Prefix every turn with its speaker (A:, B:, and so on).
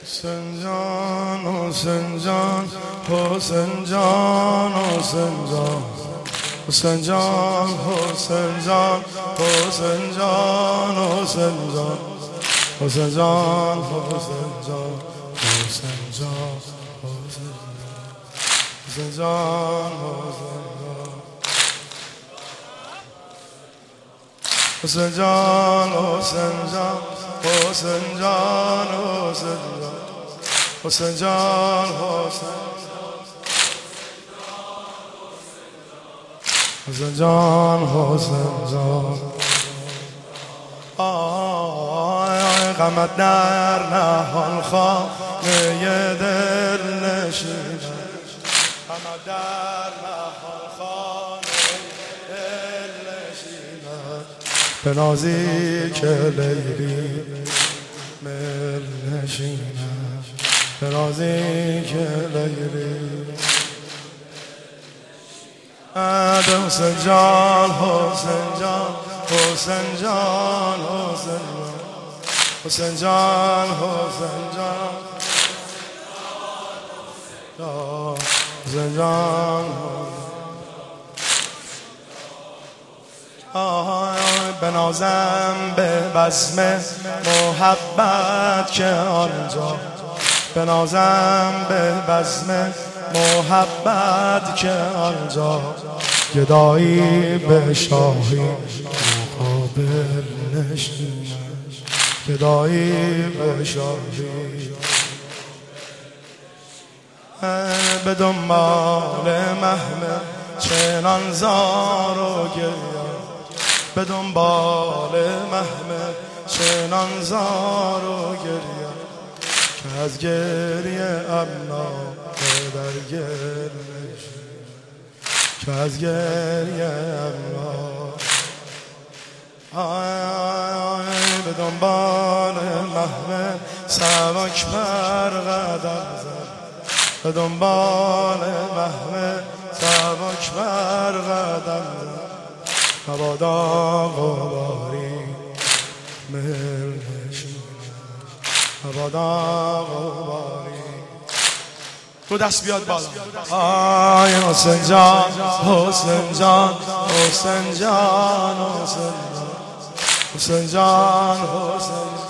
A: حسین جان حسین جان حسین جان حسین جان حسین جان حسین جان حسین جان حسین جان حسین جان حسین جان حسین جان حسین جان حسین جان حسین جان حسین جان حسین جان حسین جان حسین جان آی غمت در نهان خانه دل نشینم غمت در نهان خانه دل نشینم به نازیک لیلی مل نشینم به نازیک لیلی حسین جان حسین جان حسین جان حسین جان حسین جان حسین جان بنازم به بزم محبت که آنجا بنازم به بزم محبت که آنجا گدایی به شاهی مقابل نشینم گدایی به شاهی به دنبال محمل چنان زار و گریه به دنبال محمل چنان زار و گریه که از گریه اما در گل که از گریه اما به دنبال محمل سبک پر قدم زد به دنبال محمل سبک پر قدم زد مبادا غباری مل نشینم مبادا غباری تو دست بیاد بالا آی حسین جان حسین جان حسین جان حسین جان حسین جان